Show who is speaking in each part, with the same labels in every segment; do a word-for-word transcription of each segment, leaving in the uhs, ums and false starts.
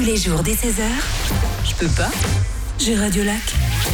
Speaker 1: Tous les jours dès seize heures,
Speaker 2: Je peux pas.
Speaker 1: j'ai Radio Lac.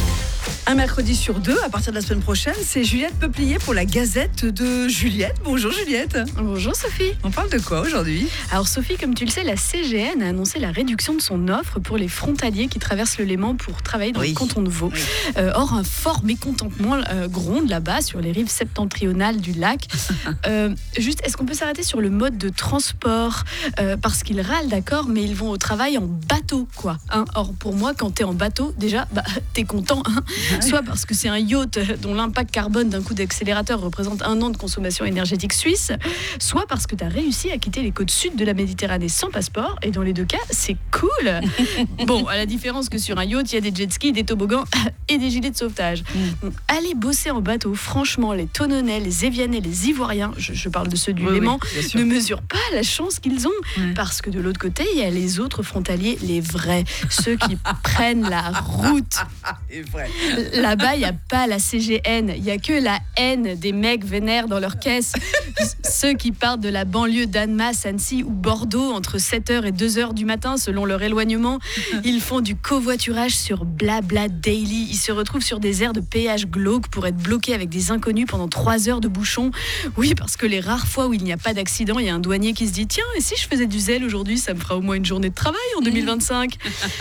Speaker 2: Un mercredi sur deux, à partir de la semaine prochaine, c'est Juliette Peuplier pour la Gazette de Juliette. Bonjour Juliette.
Speaker 3: Bonjour Sophie.
Speaker 2: On parle de quoi aujourd'hui ?
Speaker 3: Alors Sophie, comme tu le sais, la C G N a annoncé la réduction de son offre pour les frontaliers qui traversent le Léman pour travailler dans
Speaker 2: Oui.
Speaker 3: le canton de Vaud.
Speaker 2: Oui.
Speaker 3: Euh, or, un fort mécontentement euh, gronde là-bas sur les rives septentrionales du lac. Euh, juste, est-ce qu'on peut s'arrêter sur le mode de transport euh, Parce qu'ils râlent, d'accord, mais ils vont au travail en bateau, quoi. Hein. Or, pour moi, quand t'es en bateau, déjà, bah, t'es content. Hein. Soit parce que c'est un yacht dont l'impact carbone d'un coup d'accélérateur représente un an de consommation énergétique suisse, soit parce que tu as réussi à quitter les côtes sud de la Méditerranée sans passeport, et dans les deux cas, c'est cool. Bon, à la différence que sur un yacht, il y a des jet skis, des toboggans et des gilets de sauvetage. Donc, allez bosser en bateau, franchement, les Tononnais, les Évianais, les Ivoiriens, je, je parle de ceux du
Speaker 2: Oui,
Speaker 3: Léman,
Speaker 2: oui, bien sûr.
Speaker 3: ne mesurent pas la chance qu'ils ont,
Speaker 2: Ouais.
Speaker 3: parce que de l'autre côté, il y a les autres frontaliers, les vrais, ceux qui prennent la route.
Speaker 2: C'est vrai.
Speaker 3: Là-bas, il n'y a pas la C G N, il n'y a que la haine des mecs vénères dans leur caisse. Ceux qui partent de la banlieue d'Annemasse, Annecy ou Bordeaux entre sept heures et deux heures du matin selon leur éloignement. Ils font du covoiturage sur Blabla Daily. Ils se retrouvent sur des aires de péage glauques pour être bloqués avec des inconnus pendant trois heures de bouchon. Oui, parce que les rares fois où il n'y a pas d'accident, il y a un douanier qui se dit « Tiens, et si je faisais du zèle aujourd'hui, ça me fera au moins une journée de travail en deux mille vingt-cinq ?»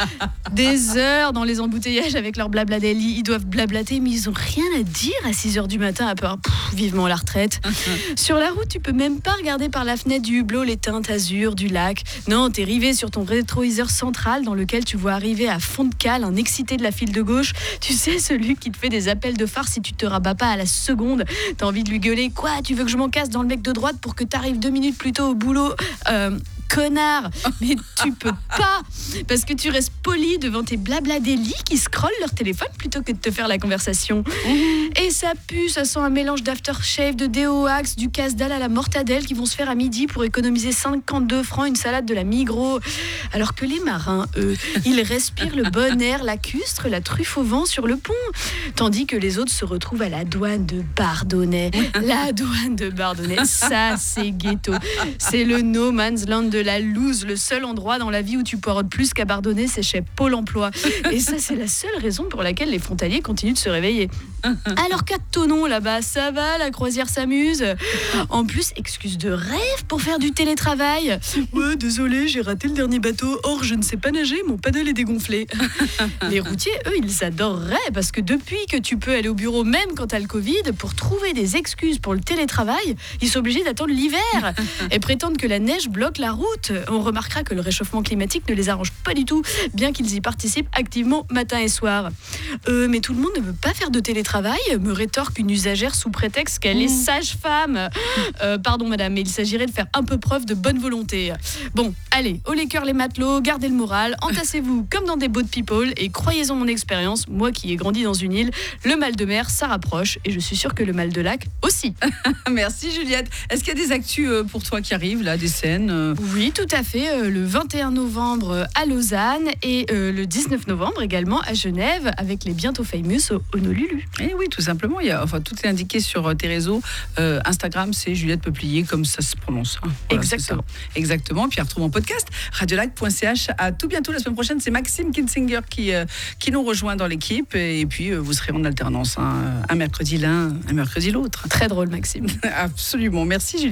Speaker 3: Des heures dans les embouteillages avec leur Blabla Daily. Ils doivent blablater, mais ils ont rien à dire à six heures du matin, à part pff, vivement la retraite. Sur la route, tu peux même pas regarder par la fenêtre du hublot les teintes azur du lac. Non, t'es rivé sur ton rétroviseur central dans lequel tu vois arriver à fond de cale un excité de la file de gauche. Tu sais, celui qui te fait des appels de phare si tu te rabats pas à la seconde. T'as envie de lui gueuler « Quoi, tu veux que je m'en casse dans le mec de droite pour que t'arrives deux minutes plus tôt au boulot euh, connard !» Mais tu peux pas, parce que tu restes poli devant tes blabla délit qui scrollent leur téléphone plutôt que de te faire la conversation. Et ça pue, ça sent un mélange d'aftershave, de déo Axe, du casse-dalle à la mortadelle qui vont se faire à midi pour économiser cinquante-deux francs une salade de la Migros. Alors que les marins, eux, ils respirent le bon air lacustre, la truffe au vent sur le pont. Tandis que les autres se retrouvent à la douane de Bardonnay. La douane de Bardonnay, ça c'est ghetto. C'est le no man's land de la loose. Le seul endroit dans la vie où tu poireautes plus qu'à Bardonnay, c'est chez Pôle emploi. Et ça, c'est la seule raison pour laquelle les frontaliers continuent de se réveiller. Alors qu'à Thonon, là-bas, ça va, la croisière s'amuse. En plus, excuse de rêve pour faire du télétravail. Ouais, désolé, j'ai raté le dernier bateau. Or, je ne sais pas nager, mon paddle est dégonflé. Les routiers, eux, ils adoreraient parce que depuis que tu peux aller au bureau, même quand t'as le Covid, pour trouver des excuses pour le télétravail, ils sont obligés d'attendre l'hiver et prétendent que la neige bloque la route. On remarquera que le réchauffement climatique ne les arrange pas du tout, bien qu'ils y participent activement matin et soir. Euh, mais tout le monde ne veut pas faire de télétravail, me rétorque une usagère sous prétexte qu'elle est sage-femme. Euh, pardon madame, mais il s'agirait de faire un peu preuve de bonne volonté. Bon, allez, haut les cœurs les matelots, gardez le moral, entassez-vous comme dans des boat people et croyez-en mon expérience, moi qui ai grandi dans une île, le mal de mer ça rapproche et je suis sûre que le mal de lac aussi.
Speaker 2: Merci Juliette. Est-ce qu'il y a des actus euh, pour toi qui arrivent, là, des scènes euh...
Speaker 3: Oui, tout à fait. Euh, le vingt et un novembre à Lausanne et euh, le dix-neuf novembre également à Genève avec les bientôt famous au Honolulu.
Speaker 2: Eh oui, tout simplement. Il y a, enfin, tout est indiqué sur euh, tes réseaux. Euh, Instagram, c'est Juliette Peuplier, comme ça se prononce. Hein. Voilà,
Speaker 3: Exactement.
Speaker 2: c'est ça. Exactement. Puis retrouve en podcast, radiolac point c h. À tout bientôt. La semaine prochaine, c'est Maxime Kinsinger qui, euh, qui nous rejoint dans l'équipe. Et puis, euh, vous serez en alternance. Hein. Un mercredi l'un, un mercredi l'autre.
Speaker 3: Très drôle, Maxime.
Speaker 2: Absolument. Merci Juliette.